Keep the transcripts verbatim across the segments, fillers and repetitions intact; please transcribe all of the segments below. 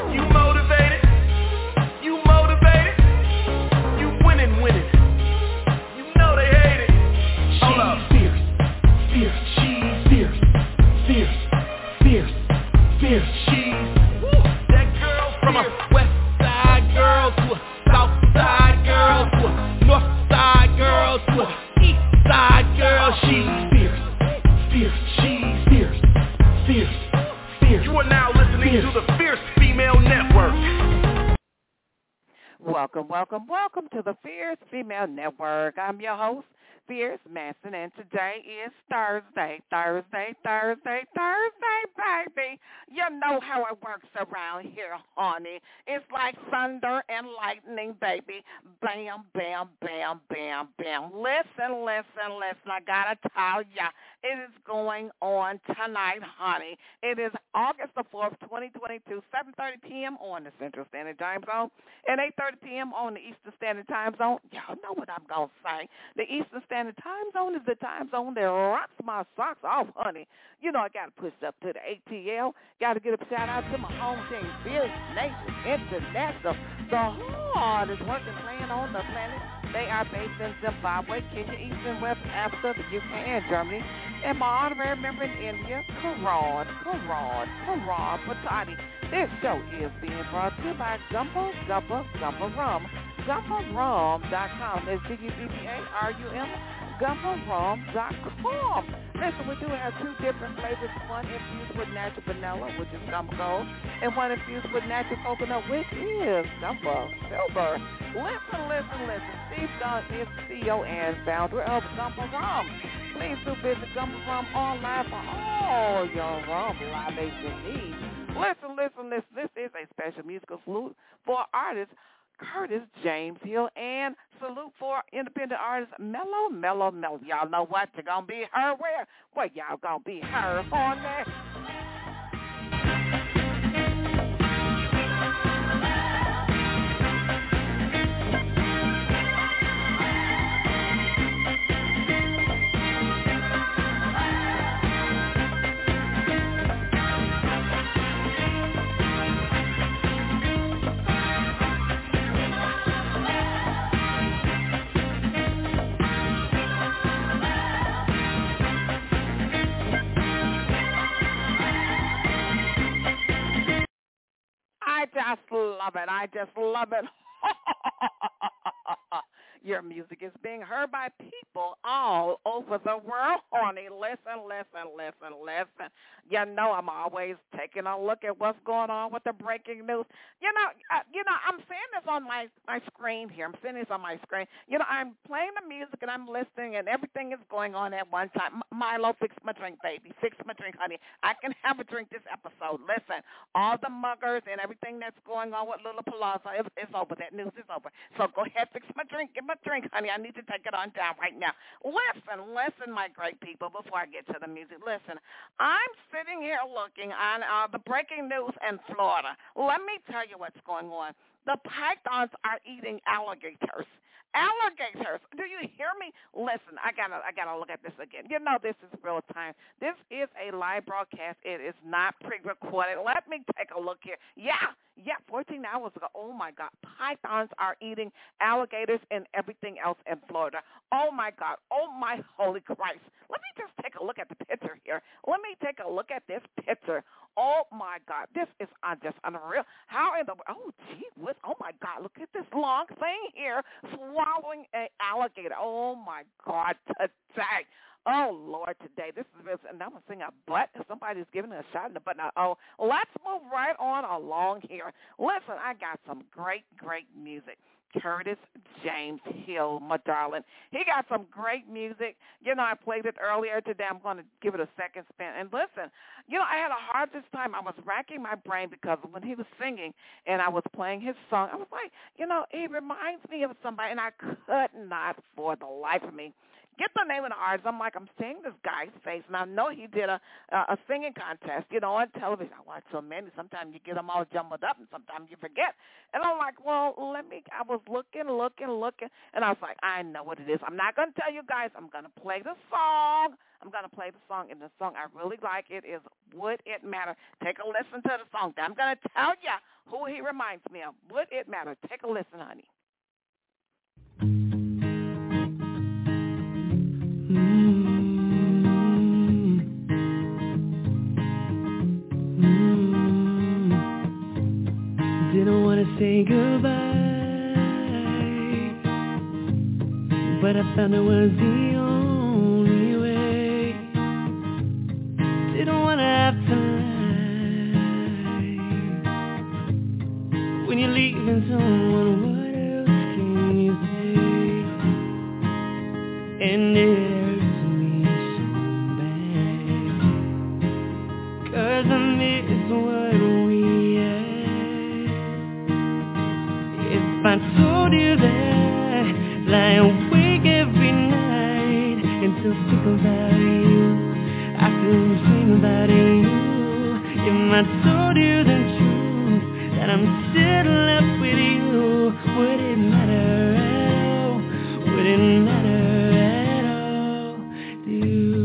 You motivated? You motivated? You winning, winning. You know they hate it. Hold up. Fierce, fierce, she's fierce, fierce, fierce, fierce, she's woo. That girl from a west side girl to a south side girl to a north side girl to a east side girl. She's fierce, fierce, she's fierce, fierce, fierce. You are now listening fierce. To the Fierce Female Network. Welcome, welcome, welcome to the Fierce Female Network. I'm your host, Fierce Manson, and today is Thursday, Thursday, Thursday, Thursday, baby. You know how it works around here, honey. It's like thunder and lightning, baby. Bam, bam, bam, bam, bam. Listen, listen, listen. I gotta tell ya, it is going on tonight, honey. It is August the fourth, twenty twenty-two, seven thirty p.m. on the Central Standard Time Zone and eight thirty p.m. on the Eastern Standard Time Zone. Y'all know what I'm gonna say. The Eastern Standard Time Zone is the time zone that rocks my socks off, honey. You know I got to push up to the A T L. Got to get a shout-out to my home team, Fierce Nation International, the hardest working plan on the planet. They are based in Zimbabwe, Kenya, Eastern West Africa, the U K, and Germany. And my honorary member in India, Karan, Karan, Karan Patani. This show is being brought to you by Gumbo, Gumbo, Gumbo Rum. Gumbo Rum dot com. That's G U B B A R U M, Gumbo Rum dot com. Listen, we do have two different flavors. One infused with natural vanilla, which is Gumbo Gold, and one infused with natural coconut, which is Gumbo Silver. Listen, listen, listen. Steve Dunn is C E O and founder of Gumbo Rum. Please do visit Gumbo Rum online for all your rum libation needs. Listen, listen, listen. This is a special musical salute for artists Curtis James Hill, and salute for independent artist Mellow, Mellow, Mellow. Y'all know what? You're going to be her where? Well, y'all going to be her on that. I just love it. I just love it. Your music is being heard by people all over the world, honey. Listen, listen, listen, listen. You know I'm always taking a look at what's going on with the breaking news. You know, uh, you know, I'm seeing this on my, my screen here. I'm seeing this on my screen. You know, I'm playing the music and I'm listening and everything is going on at one time. M- Milo, fix my drink, baby. Fix my drink, honey. I can have a drink this episode. Listen, all the muggers and everything that's going on with Little Palazzo, it, it's over. That news is over. So go ahead, fix my drink. Give my drink, honey. I need to take it on down right now. Listen, listen, my great people, before I get to the music. Listen, I'm sitting here looking on uh, the breaking news in Florida. Let me tell you what's going on. The pythons are eating alligators. Alligators. Do you hear me? Listen, I gotta, I gotta look at this again. You know, this is real time. This is a live broadcast. It is not pre-recorded. Let me take a look here. Yeah, yeah, fourteen hours ago. Oh my God, pythons are eating alligators and everything else in Florida. Oh my God. Oh my holy Christ. Let me just take a look at the picture here. Let me take a look at this picture. Oh my God, this is uh, just unreal. How in the oh gee whiz, oh my God, look at this long thing here swallowing an alligator. Oh my God, today. Oh Lord, today this is and I'm seeing a butt. Somebody's giving it a shot in the butt. Now, oh, let's move right on along here. Listen, I got some great, great music. Curtis James Hill, my darling. He got some great music. You know, I played it earlier today. I'm going to give it a second spin. And listen, you know, I had a hard this time. I was racking my brain because when he was singing and I was playing his song, I was like, you know, he reminds me of somebody, and I could not for the life of me get the name of the artist. I'm like, I'm seeing this guy's face, and I know he did a a singing contest, you know, on television. I watch so many. Sometimes you get them all jumbled up, and sometimes you forget. And I'm like, well, let me, I was looking, looking, looking, and I was like, I know what it is. I'm not going to tell you guys. I'm going to play the song. I'm going to play the song, and the song I really like it is Would It Matter? Take a listen to the song. Then I'm going to tell you who he reminds me of. Would it matter? Take a listen, honey. Didn't want to say goodbye, but I found it was the only way. Didn't want to have to lie. When you're leaving someone, what else can you say? And it hurts me so bad, 'cause I miss what we had. If I told you that, lie awake every night and still think about you, I still dream about you. If I told you the truth, that I'm still left with you, would it matter at all? Would it matter at all to you?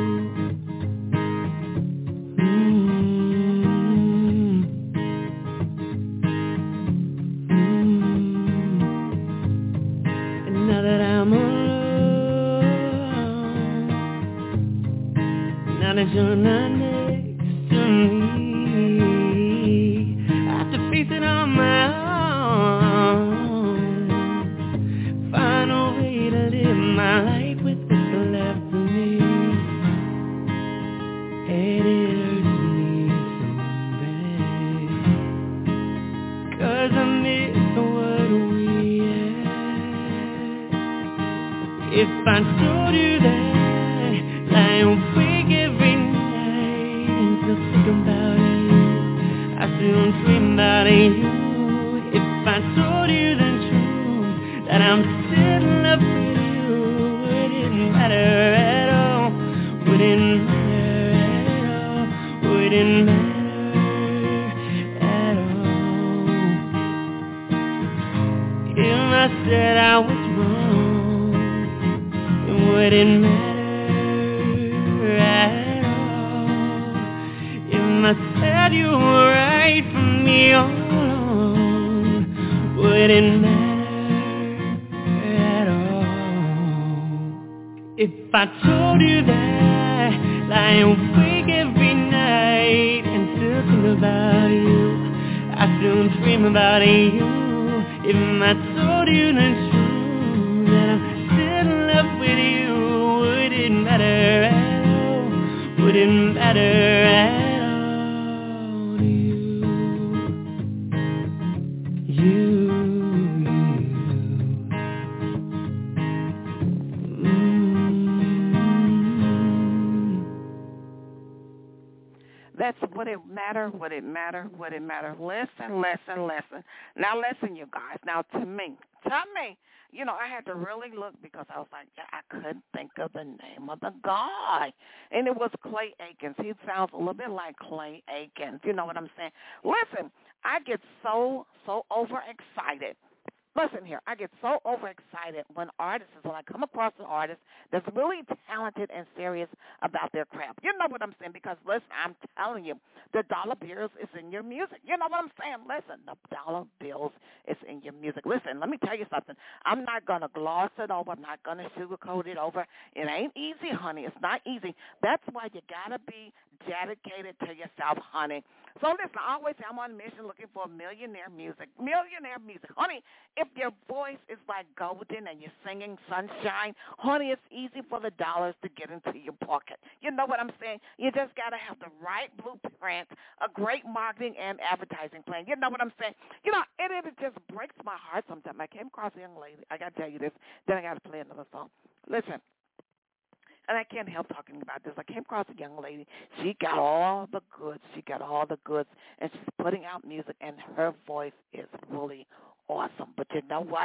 Now that I'm alone, now that you're not next to me, I have to face it on my own. Find a way to live my life with what's left of me. And it hurts me so bad, 'cause I miss what we had. If I told you that, lie awake every night and still think about you, I still dream about you. If I told you the truth, that I'm still in love with you, would it matter at all? Would it matter at all? Would it matter at all? If I said I was wrong, would it matter at all? If I said you were right for me all along, would it matter at all? If I told you that, lie awake every night and still think about you, I still dream about you. If I told you the truth, that I'm still in love with you, would it matter at all? Would it matter at all to you? You, you. Mm. That's would it matter, would it matter, would it matter. Listen, listen, listen. Now listen, you guys. Now to me, to me, you know, I had to really look because I was like, yeah, I couldn't think of the name of the guy. And it was Clay Aikens. He sounds a little bit like Clay Aikens. You know what I'm saying? Listen, I get so, so overexcited. Listen here, I get so overexcited when artists, when I come across an artist that's really talented and serious about their craft. You know what I'm saying? Because, listen, I'm telling you, the dollar bills is in your music. You know what I'm saying? Listen, the dollar bills is in your music. Listen, let me tell you something. I'm not going to gloss it over. I'm not going to sugarcoat it over. It ain't easy, honey. It's not easy. That's why you got to be dedicated to yourself, honey. So, listen, I always say I'm on a mission looking for millionaire music. Millionaire music. Honey, if your voice is like golden and you're singing sunshine, honey, it's easy for the dollars to get into your pocket. You know what I'm saying? You just got to have the right blueprint, a great marketing and advertising plan. You know what I'm saying? You know, it, it just breaks my heart sometimes. I came across a young lady. I got to tell you this. Then I got to play another song. Listen. And I can't help talking about this. I came across a young lady. She got all the goods. She got all the goods. And she's putting out music, and her voice is really awesome. But you know what?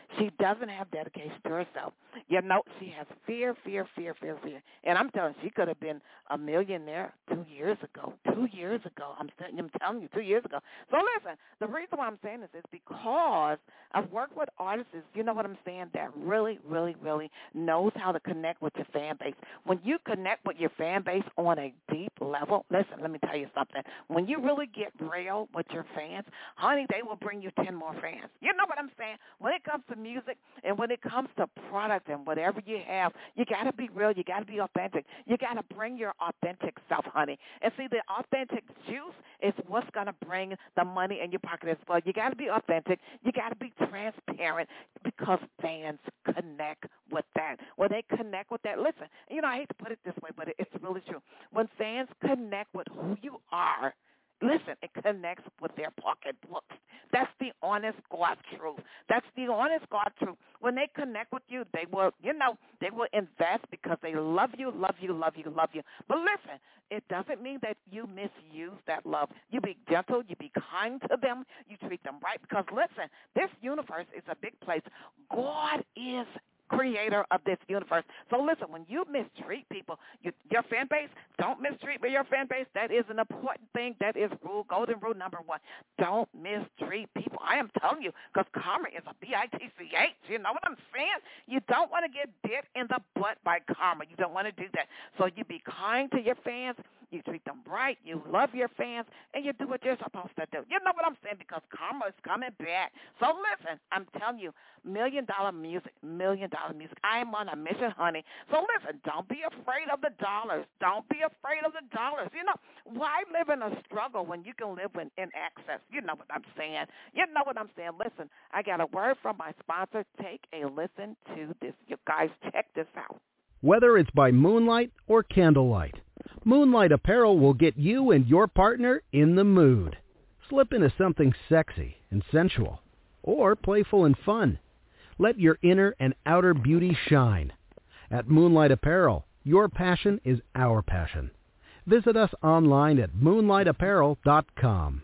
She doesn't have dedication to herself. You know, she has fear, fear, fear, fear, fear. And I'm telling you, she could have been a millionaire two years ago. Two years ago. I'm, I'm telling you, two years ago. So listen, the reason why I'm saying this is because I've worked with artists, you know what I'm saying, that really, really, really knows how to connect with your fan base. When you connect with your fan base on a deep level, listen, let me tell you something. When you really get real with your fans, honey, they will bring you ten more fans. You know what I'm saying? When it comes to music and when it comes to product and whatever you have, you got to be real. You got to be authentic. You got to bring your authentic self, honey. And see, the authentic juice is what's going to bring the money in your pocket as well. You got to be authentic. You got to be transparent because fans connect with that. When they connect with that, listen, you know, I hate to put it this way, but it's really true. When fans connect with who you are, listen, it connects with their pocketbooks. That's the honest God truth. That's the honest God truth. When they connect with you, they will, you know, they will invest because they love you, love you, love you, love you. But listen, it doesn't mean that you misuse that love. You be gentle. You be kind to them. You treat them right because, listen, this universe is a big place. God is creator of this universe. So listen, when you mistreat people, you, your fan base, don't mistreat your fan base. That is an important thing. That is rule, golden rule number one. Don't mistreat people. I am telling you, because karma is a B I T C H. You know what I'm saying? You don't want to get bit in the butt by karma. You don't want to do that. So you be kind to your fans. You treat them right. You love your fans, and you do what you're supposed to do. You know what I'm saying? Because karma is coming back. So listen, I'm telling you, million dollar music, million dollar music. I am on a mission, honey. So listen, don't be afraid of the dollars. Don't be afraid of the dollars. You know, why live in a struggle when you can live in, in excess? You know what I'm saying? You know what I'm saying? Listen, I got a word from my sponsor. Take a listen to this. You guys, check this out. Whether it's by moonlight or candlelight, Moonlight Apparel will get you and your partner in the mood. Slip into something sexy and sensual, or playful and fun. Let your inner and outer beauty shine. At Moonlight Apparel, your passion is our passion. Visit us online at moonlight apparel dot com.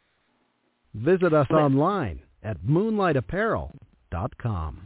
Visit us online at moonlight apparel dot com.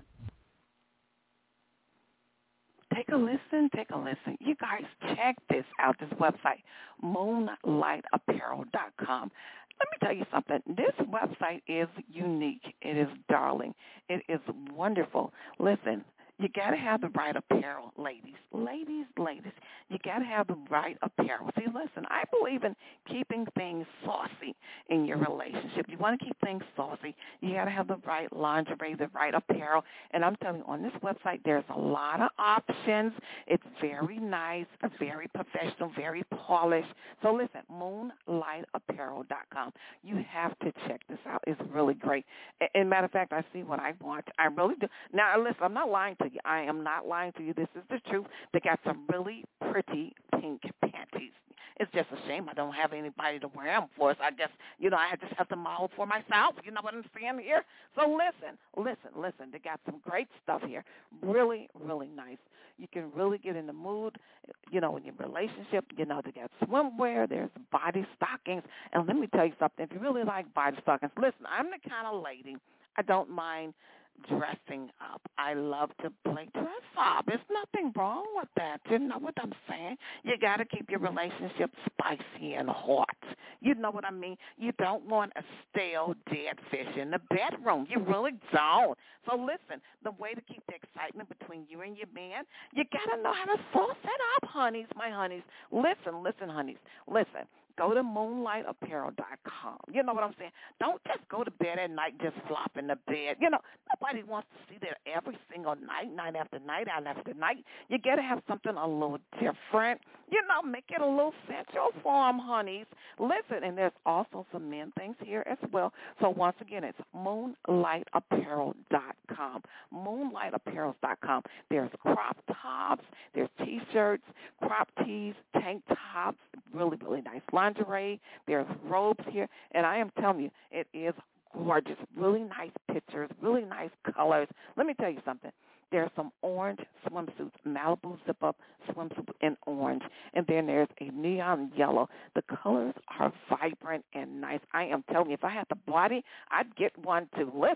Take a listen, take a listen. You guys check this out, this website, moonlight apparel dot com. Let me tell you something. This website is unique. It is darling. It is wonderful. Listen, you got to have the right apparel, ladies. Ladies, ladies, you got to have the right apparel. See, listen, I believe in keeping things saucy in your relationship. You want to keep things saucy. You got to have the right lingerie, the right apparel. And I'm telling you, on this website, there's a lot of options. It's very nice, very professional, very polished. So listen, moonlight apparel dot com. You have to check this out. It's really great. And matter of fact, I see what I want. I really do. Now, listen, I'm not lying to you. I am not lying to you. This is the truth. They got some really pretty pink panties. It's just a shame I don't have anybody to wear them for. So I guess, you know, I just have to model for myself. You know what I'm saying here? So listen, listen, listen. They got some great stuff here. Really, really nice. You can really get in the mood, you know, in your relationship. You know, they got swimwear. There's body stockings. And let me tell you something. If you really like body stockings, listen, I'm the kind of lady, I don't mind dressing up. I love to play dress up. There's nothing wrong with that. You know what I'm saying? You got to keep your relationship spicy and hot. You know what I mean? You don't want a stale dead fish in the bedroom. You really don't. So listen, the way to keep the excitement between you and your man, you got to know how to sauce it up, honeys, my honeys. Listen, listen, honeys. Listen. Go to moonlight apparel dot com. You know what I'm saying? Don't just go to bed at night, just flop in the bed. You know, nobody wants to see that every single night, night after night, night after night. You got to have something a little different. You know, make it a little sensual for them, honeys. Listen, and there's also some men things here as well. So once again, it's moonlight apparel dot com. moonlight apparel dot com. There's crop tops, there's T-shirts, crop tees, tank tops, really, really nice lingerie. There's robes here, and I am telling you, it is gorgeous. Really nice pictures, really nice colors. Let me tell you something. There's some orange swimsuits, Malibu zip-up swimsuit in orange, and then there's a neon yellow. The colors are vibrant and nice. I am telling you, if I had the body, I'd get one too. Listen,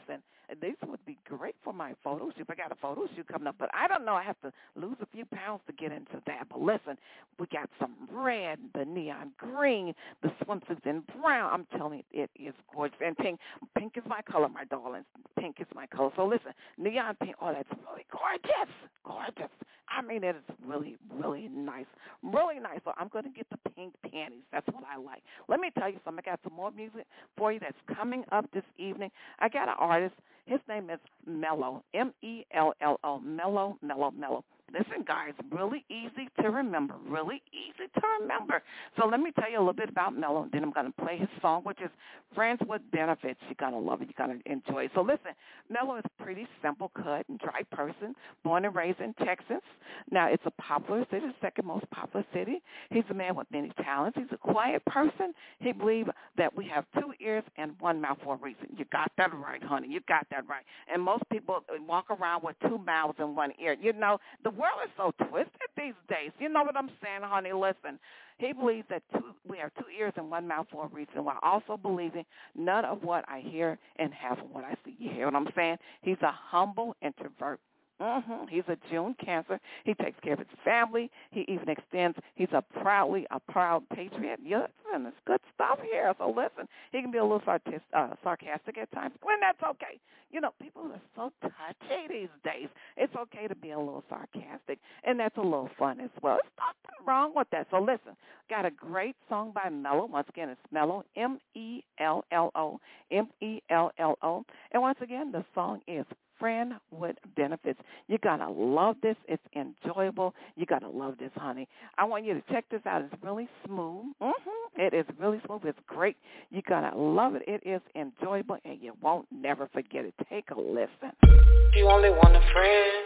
This would be great for my photo shoot. I got a photo shoot coming up, but I don't know. I have to lose a few pounds to get into that. But listen, we got some red, the neon green, the swimsuits in brown. I'm telling you, it is gorgeous. And pink, pink is my color, my darlings. Pink is my color. So listen, neon pink, oh, that's really gorgeous, gorgeous. I mean, it is really, really nice, really nice. So I'm going to get the pink panties. That's what I like. Let me tell you something. I got some more music for you that's coming up this evening. I got an artist. His name is Mello, M E L L O, Mello, Mello, Mello. Listen, guys, really easy to remember, really easy to remember. So let me tell you a little bit about Mello, and then I'm going to play his song, which is Friends with Benefits. You're going to love it. You're going to enjoy it. So listen, Mello is a pretty simple cut and dry person, born and raised in Texas. Now, it's a popular city, the second most popular city. He's a man with many talents. He's a quiet person. He believes that we have two ears and one mouth for a reason. You got that right, honey. You got that right. And most people walk around with two mouths and one ear. You know, the world is so twisted these days. You know what I'm saying, honey? Listen, he believes that two, we have two ears and one mouth for a reason, while also believing none of what I hear and half of what I see. You hear what I'm saying? He's a humble introvert. Mm-hmm. He's a June Cancer. He takes care of his family. He even extends. He's a proudly a proud patriot. Yes, and it's good stuff here. So listen, he can be a little sarcastic, uh, sarcastic at times, and that's okay. You know, people are so touchy these days. It's okay to be a little sarcastic, and that's a little fun as well. There's nothing wrong with that. So listen, got a great song by Mello. Once again, it's Mello, M E L L O, M E L L O. And once again, the song is Friend with Benefits. You're going to love this. It's enjoyable. You're going to love this, honey. I want you to check this out. It's really smooth. Mm-hmm. It is really smooth. It's great. You're going to love it. It is enjoyable, and you won't never forget it. Take a listen. You only want a friend.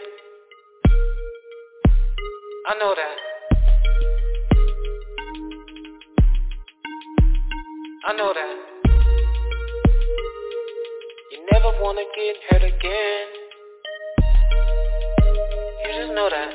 I know that. I know that. Never wanna get hurt again. You just know that.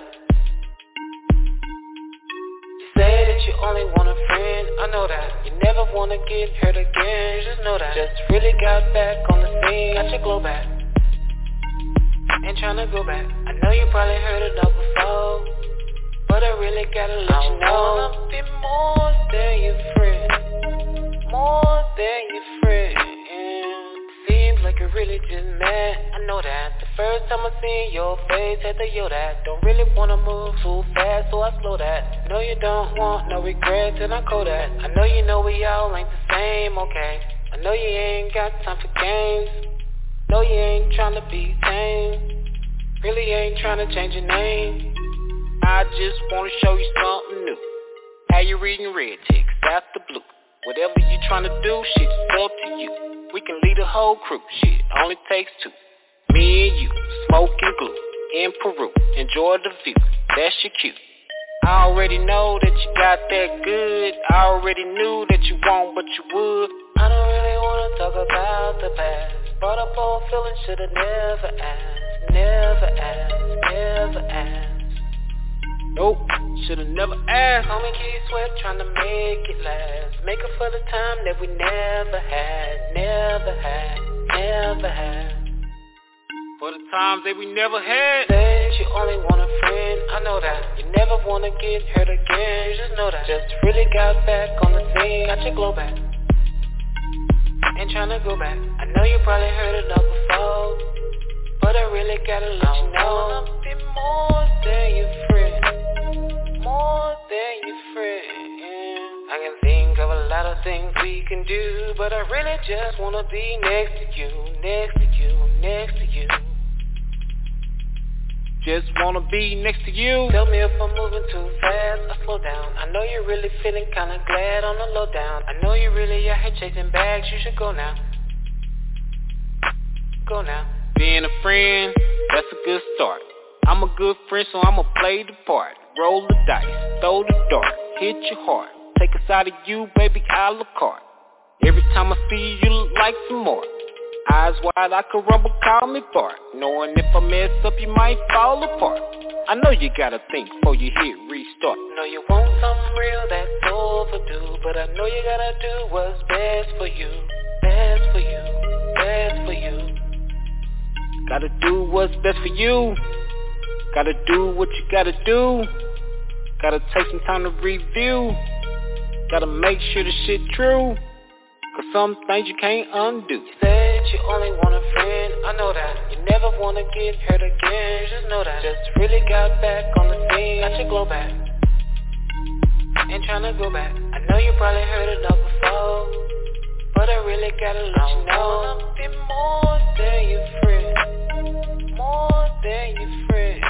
You say that you only want a friend. I know that. You never wanna get hurt again. You just know that. Just really got back on the scene. Got your glow back. Ain't tryna go back. I know you probably heard it all before, but I really gotta let you know. I wanna be more than your friend. More than your friend. Like you're really just mad, I know that. The first time I seen your face, had to yo that. Don't really wanna move too fast, so I slow that. No, you don't want no regrets, and I call that. I know you know we all ain't the same, okay. I know you ain't got time for games. No, you ain't tryna be tame. Really ain't tryna change your name. I just wanna show you something new. How you reading red ticks after blue. Whatever you tryna do, shit, it's up to you. We can lead a whole crew, shit, only takes two. Me and you, smoking glue, in Peru, enjoy the view, that's your cue. I already know that you got that good, I already knew that you won't, but you would. I don't really wanna talk about the past, brought up old feelings, should've never asked, never asked, never asked. Nope, should've never asked. Homie, keep sweat, tryna make it last. Make up for the time that we never had, never had, never had. For the times that we never had. Say you only want a friend, I know that. You never wanna get hurt again, you just know that. Just really got back on the scene, got your glow back. Ain't tryna go back. I know you probably heard it all before, but I really gotta let you know. I wanna be more than your friend. More than your friend. I can think of a lot of things we can do, but I really just wanna be next to you, next to you, next to you. Just wanna be next to you. Tell me if I'm moving too fast, I slow down. I know you're really feeling kinda glad on the low down. I know you really out here chasing bags, you should go now. Go now. Being a friend, that's a good start. I'm a good friend, so I'ma play the part. Roll the dice, throw the dart, hit your heart. Take a side of you, baby, a la carte. Every time I see you, you look like some more. Eyes wide like a rumble, call me Bart. Knowing if I mess up, you might fall apart. I know you gotta think before you hit restart. Know you want something real that's overdue, but I know you gotta do what's best for you. Best for you, best for you. Gotta do what's best for you. Gotta do what you gotta do. Gotta take some time to review. Gotta make sure the shit true. Cause some things you can't undo. You said you only want a friend, I know that. You never wanna get hurt again, just know that. Just really got back on the scene, got your glow back. Ain't tryna go back. I know you probably heard enough before, but I really gotta let you know I'm be more than your friend. More than your friend.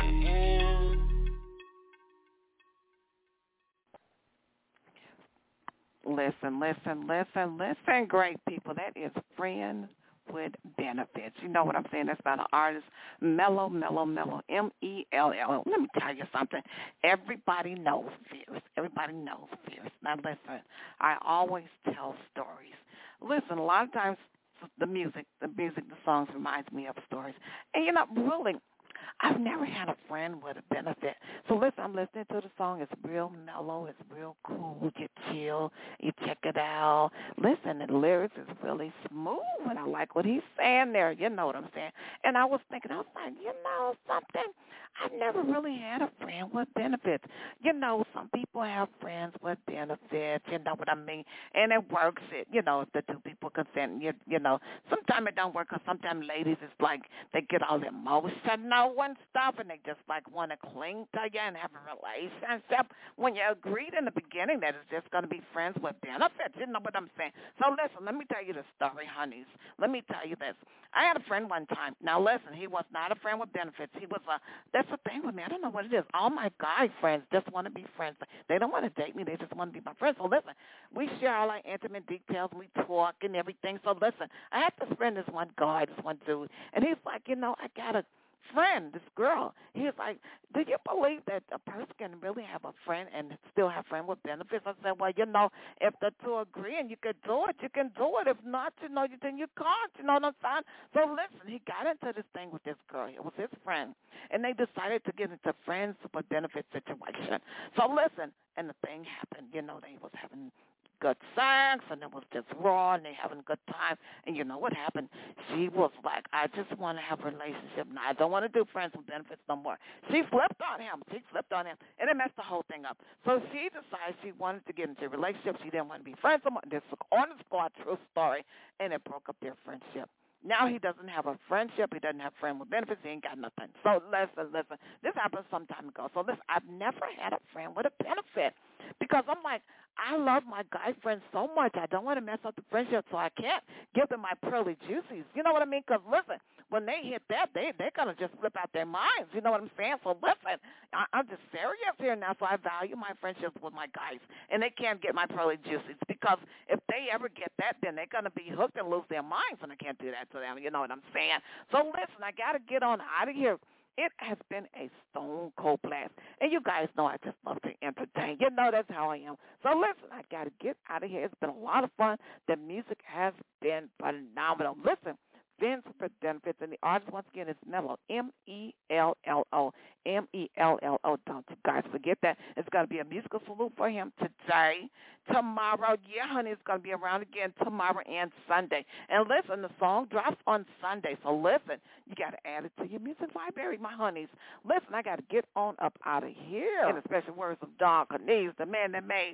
Listen, listen, listen, listen, great people. That is Friends with Benefits. You know what I'm saying? That's about an artist, Mellow, Mellow, Mellow, M E L L. Let me tell you something. Everybody knows Fierce. Everybody knows Fierce. Now, listen, I always tell stories. Listen, a lot of times the music, the music, the songs reminds me of stories. And, you know, really, I've never had a friend with a benefit. So listen, I'm listening to the song. It's real mellow. It's real cool. You chill. You check it out. Listen, the lyrics is really smooth, and I like what he's saying there. You know what I'm saying? And I was thinking, I was like, you know something? I've never really had a friend with benefits. You know, some people have friends with benefits. You know what I mean? And it works. It, you know, if the two people consent. You, you know, sometimes it don't work because sometimes ladies, it's like they get all emotional and stuff, and they just like want to cling to you and have a relationship when you agreed in the beginning that it's just going to be friends with benefits. You know what I'm saying? So listen, let me tell you the story, honeys. Let me tell you this. I had a friend one time. Now listen, he was not a friend with benefits. He was a, that's the thing with me. I don't know what it is. All my guy friends just want to be friends. They don't want to date me. They just want to be my friends. So listen, we share all our intimate details. We talk and everything. So listen, I had this friend, this one guy, this one dude, and he's like, you know, I got a friend, this girl. He was like, do you believe that a person can really have a friend and still have friend with benefits? I said, well, you know, if the two agree and you can do it, you can do it. If not, you know, then you can't. You know what I'm saying? So listen, he got into this thing with this girl. It was his friend. And they decided to get into friends with benefits situation. So listen, and the thing happened. You know, they was having good sex, and it was just raw, and they having a good time. And you know what happened? She was like, I just want to have a relationship now. I don't want to do friends with benefits no more. She flipped on him. She flipped on him, and it messed the whole thing up. So she decided she wanted to get into a relationship. She didn't want to be friends with him. This is on the spot, true story, and it broke up their friendship. Now he doesn't have a friendship. He doesn't have friend with benefits. He ain't got nothing. So listen, listen. This happened some time ago. So listen, I've never had a friend with a benefit because I'm like, I love my guy friends so much. I don't want to mess up the friendship, so I can't give them my pearly juicies. You know what I mean? Because listen, when they hit that, they, they're going to just flip out their minds. You know what I'm saying? So listen, I, I'm just serious here now, so I value my friendships with my guys, and they can't get my pearly juicies because if they ever get that, then they're going to be hooked and lose their minds, and I can't do that to them. You know what I'm saying? So listen, I got to get on out of here. It has been a stone cold blast. And you guys know I just love to entertain. You know that's how I am. So listen, I got to get out of here. It's been a lot of fun. The music has been phenomenal. Listen, Friends with Benefits, and the artist, once again, is Mellow, M E L L O, M E L L O. Don't you guys forget that. It's going to be a musical salute for him today, tomorrow. Yeah, honey, it's going to be around again tomorrow and Sunday. And listen, the song drops on Sunday, so listen, you got to add it to your music library, my honeys. Listen, I got to get on up out of here. In the special words of Don Cornelius, the man that made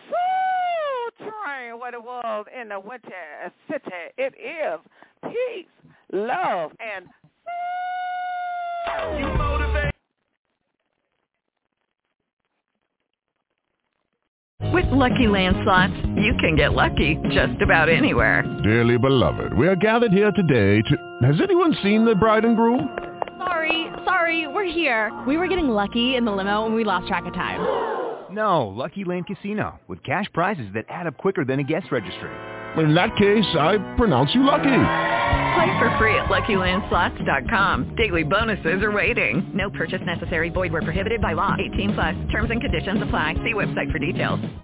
Soul Train what it was in the winter city. It is peace, love, and You motivate. With Lucky Land Slots, you can get lucky just about anywhere. Dearly beloved, we are gathered here today to... Has anyone seen the bride and groom? Sorry, sorry, we're here. We were getting lucky in the limo and we lost track of time. No, Lucky Land Casino, with cash prizes that add up quicker than a guest registry. In that case, I pronounce you lucky. Play for free at Lucky Land Slots dot com. Daily bonuses are waiting. No purchase necessary. Void where prohibited by law. eighteen plus. Terms and conditions apply. See website for details.